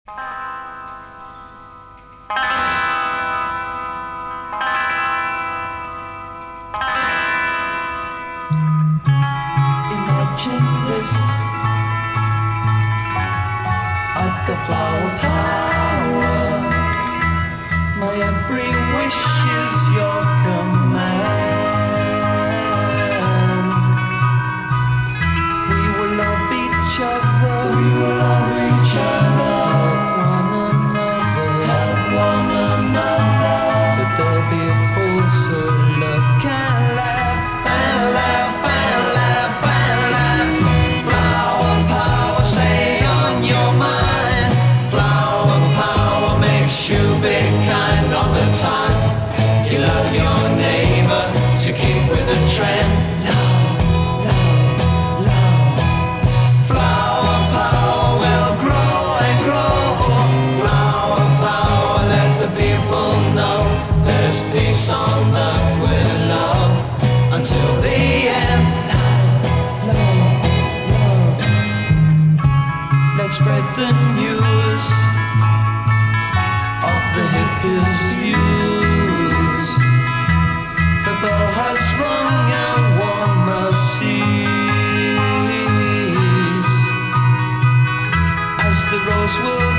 Imagine this, I've got flower power. My every wish is your command. We will love each other. We will love each other. Help one another. But there'll be fools who look and laugh and laugh and laugh and laugh. Flower power stays on your mind. Flower power makes you be kind all the time. You love your neighbor to keep with the trend. Love, love, love. Flower power will grow and grow. Flower power, let the people know there's peace on earth with love until the end. Love, love, love. Let's spread the news of the hippies' views. The bell has rung and one must cease as the rosewood